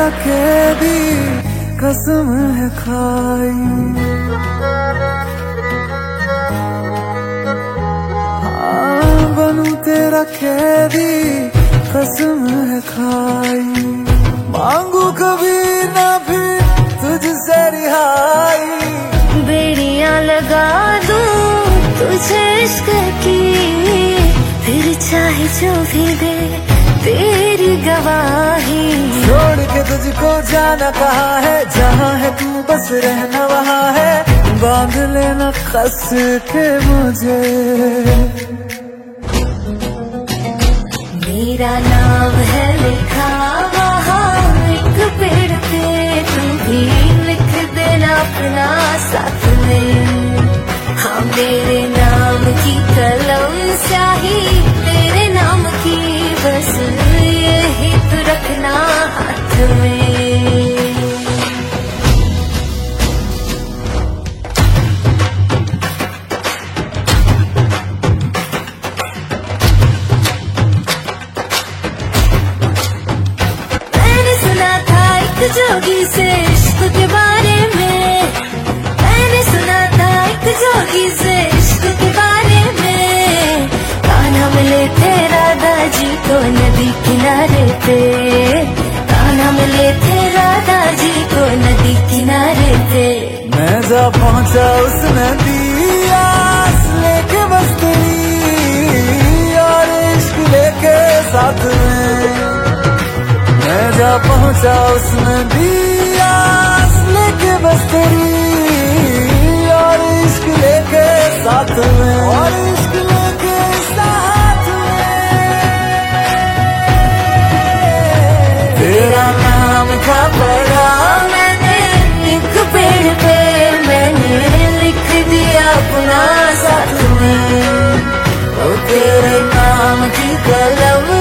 कैदी कसम है खाई। हाँ बनूं तेरा कैदी कसम है खाई। मांगू कभी ना फिर तुझसे रिहाई। बेड़ियां लगा दूं तुझे इश्क की, फिर चाहे जो भी दे तेरी गवाही। छोड़ के तुझको जाना कहाँ है, जहाँ है तू बस रहना वहाँ है। बांध लेना कस के मुझे। मेरा नाम है लिखा वहाँ एक पेड़ पे, तू भी लिख देना अपना साथ में। हाँ मेरे नाम की कलम स्याही तेरे नाम की, बस यही तो रखना हाथ में। जोगी से इश्क के बारे में, मैंने सुना था एक जोगी से इश्क के बारे में। कान्हा मिले थे राधा जी को नदी किनारे पे, कान्हा मिले थे राधा जी को नदी किनारे पे। मैं जा पहुंचा उस नदी आस लेके बस तेरी, और इश्क लेके साथ में। मैं जा पहुंचा उस नदी आस लेके बस तेरी, और इश्क लेके साथ में, और इश्क लेके साथ में। तेरा नाम था पढ़ा मैंने एक पेड़ पे, मैंने लिख दिया अपना साथ में। ओ तेरे नाम की कलम